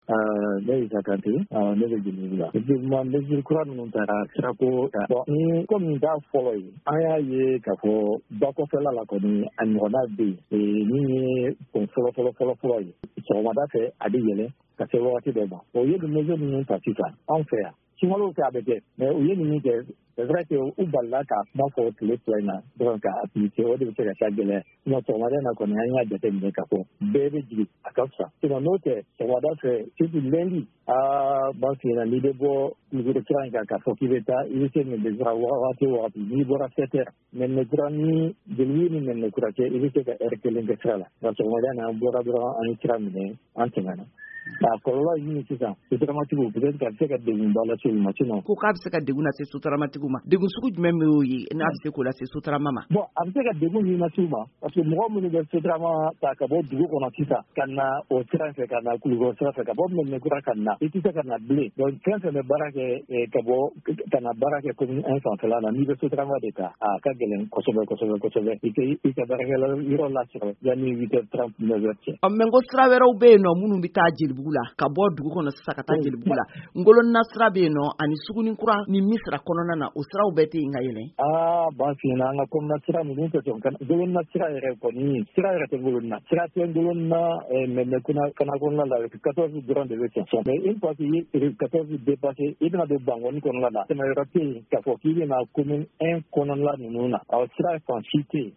Ne y'i ka kante ne bɛ jigin la bɛ kura minnu taara sirako ni ko min taa fɔlɔ ye an y'a ye ka fɔ ba kɔfɛla la kɔni a ɲɔgɔnna bɛ yen min ye kun fɔlɔ ye sɔgɔmada fɛ a bɛ yɛlɛ ka se wagati dɔ ma o ye dumuni minnu ta sisan anw fɛ yan sunkalo fɛ a bɛ kɛ mɛ u ye nin kɛ kɛ u balila k'a kuma fɔ tile fila in na dɔrɔn k'a appliquer o de bɛ se ka taa gɛlɛya sinon sɔgɔmada in na kɔni an y'a jateminɛ ka fɔ bɛɛ bɛ jigin a ka fisa sinon n'o tɛ sɔgɔmada fɛ surtout lundi b'an fɛ yen n'i bɛ bɔ Kulukoro sira in kan k'a fɔ k'i bɛ taa i bɛ se Nɛgɛjura wagati o wagati n'i bɔra 7 heures Nɛgɛjura ni Jelibugu ni Nɛgɛkura cɛ i bɛ se ka heure kelen kɛ sira la nka sɔgɔmada in na an bɔra dɔrɔn an ye sira minɛ an tɛmɛna. Kɔlɔlɔ ye min sisan sotaramatigiw peut-être que a bɛ se ka degun ba lase olu ma sinon ko k'a bɛ se ka degun lase sotaramatigiw ma degun sugu jumɛn bɛ y'o ye n'a bɛ se k'o lase sotarama ma bon a bɛ se ka degun min lase u ma parce que mɔgɔ minnu bɛ sotarama ta ka bɔ dugu kɔnɔ sisan ka na o sira fɛ ka na Kulukɔrɔ sira fɛ ka bɔ Mɛnɛkura ka na i tɛ se ka na bilen donc fɛn fɛn bɛ baara kɛ ka na baara kɛ commune 1 fanfɛla la n'i bɛ sotarama de ta a ka gɛlɛn kosɛbɛ i ka baarakɛla yɔrɔ lasɔrɔ yanni 8h30 9h cɛ. Mais n ko sira wɛrɛw bɛ yen nɔ minnu bɛ taa Jelibugu la ka bɔ dugu kɔnɔ sisan ka taa Jelibugu la Ngolona sira bɛ yen nɔ ani Sugunikura ni Misira kɔnɔna na o siraw bɛɛ tɛ yen ka yɛlɛ. B'an fɛ yen an ka kɔnɔna sira ninnu tɛ sɔn Ngolona sira yɛrɛ kɔni sira yɛrɛ tɛ Ngolona sira tɛ Ngolona Mɛnɛkura kana kɔnɔna la 14 dɔrɔn de bɛ sɔn mais une fois que i ye 14 dépassé i bɛna don Bangɔni kɔnɔna la tɛmɛ yɔrɔ tɛ yen k'a fɔ k'i bɛna commune 1 kɔnɔna ninnu na sira fan si tɛ yen